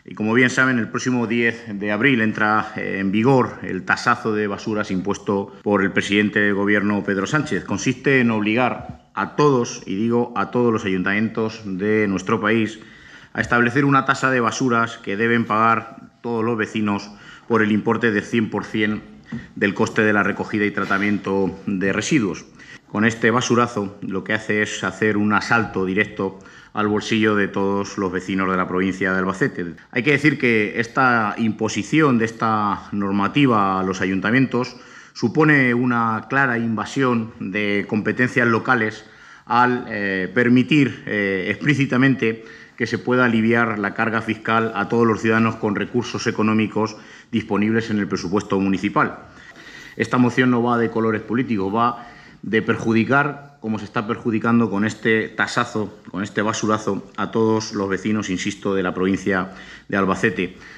Y como bien saben, el próximo 10 de abril entra en vigor el tasazo de basuras impuesto por el presidente de Gobierno, Pedro Sánchez. Consiste en obligar a todos, y digo a todos los ayuntamientos de nuestro país, a establecer una tasa de basuras que deben pagar todos los vecinos por el importe del 100% del coste de la recogida y tratamiento de residuos. Con este basurazo lo que hace es hacer un asalto directo al bolsillo de todos los vecinos de la provincia de Albacete. Hay que decir que esta imposición de esta normativa a los ayuntamientos supone una clara invasión de competencias locales al permitir explícitamente que se pueda aliviar la carga fiscal a todos los ciudadanos con recursos económicos disponibles en el presupuesto municipal. Esta moción no va de colores políticos, va de perjudicar, como se está perjudicando con este tasazo, con este basurazo, a todos los vecinos, insisto, de la provincia de Albacete.